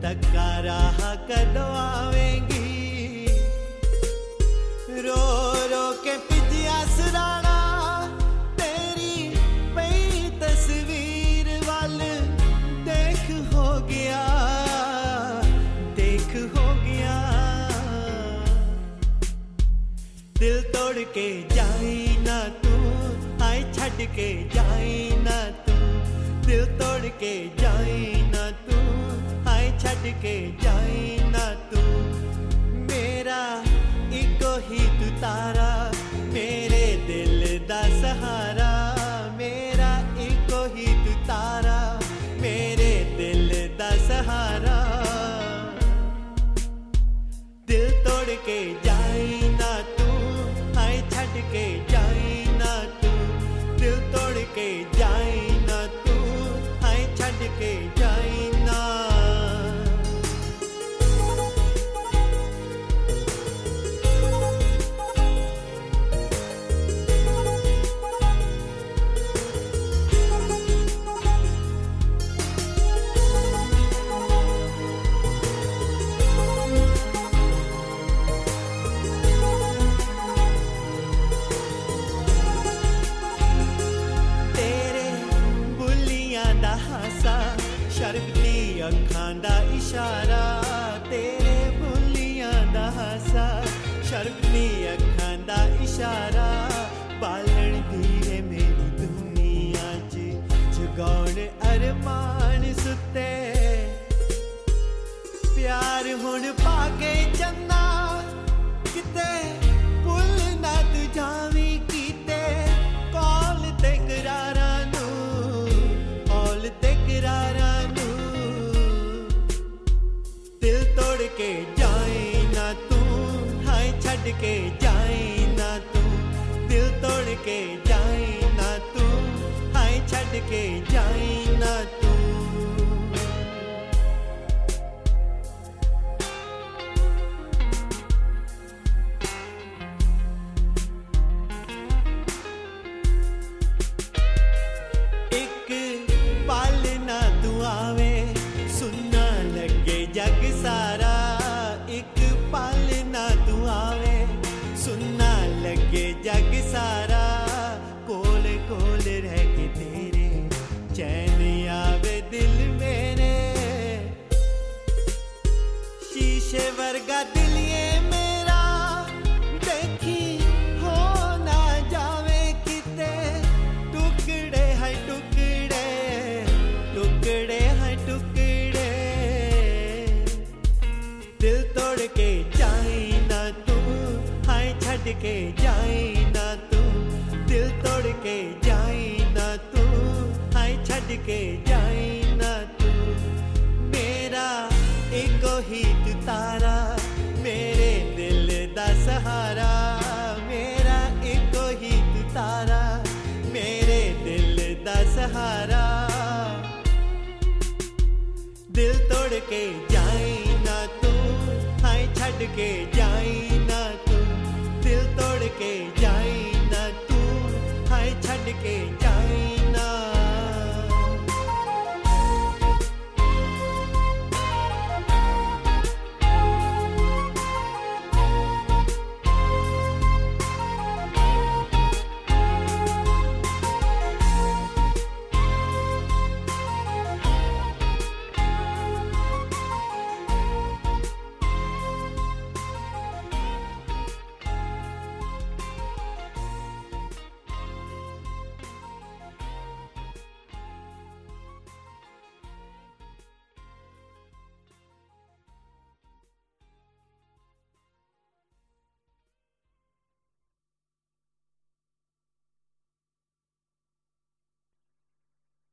तका राह कदों आवेंगी। रो रो के पिजिया सुराना तेरी पई तस्वीर वाल देख हो गया, देख हो गया। दिल तोड़ के जाई ना तू, हाय छड़ के जाई ना तू। दिल तोड़ के जाई ना तू, हाय छड़ के जाई ना तू। मेरा इको ही तू तारा, मेरे दिल दा सहारा। मेरा इको ही तू तारा, मेरे दिल दा सहारा। दिल तोड़ के जाई ना तू, हाय छड़ के जाई ना तू। दिल तोड़ के जाई ना तू, हाय छड़ के जाई ना। शर्मती अखां दा इशारा, तेरे बुलियां दा हासा। शर्मती अखां दा इशारा, बालण धीरे मेरी दुनिया च जगाउण अरमान सुते। प्यार हुण पाके चन्ना किते भुल ना तू जावी कीते। कौल ते करारा नू, कौल ते करारा। दिल तोड़ के जाए ना तू, हाय छड़ के जाए ना तू। दिल तोड़ के जाए ना तू, हाय छड़ के जाए ना तू। एक पल ना तू आवे, सुनना लगे जग सारा। एक पल ना तू आवे, सुनना लगे जग सारा। कोल कोल रह के तेरे चैन आवे दिल मेरे। शीशे वर्गा दिल ये मेरा, देखी हो ना जावे किते। टुकड़े है टुकड़े, टुकड़े है टुकड़े। दिल तोड़ के जाए ना तू, हाय छड़ के जाए ना तू। दिल तोड़ के जाए ना तू, हाय छड़ के जाए ना तू। मेरा इको ही तू तारा, मेरे दिल दा सहारा। मेरा इको ही तू तारा, मेरे दिल दा सहारा। दिल तोड़ के जाए ना तू, हाय छड़ के जाए ना तू। दिल तोड़ के जाए ना तू, हाय छड़ के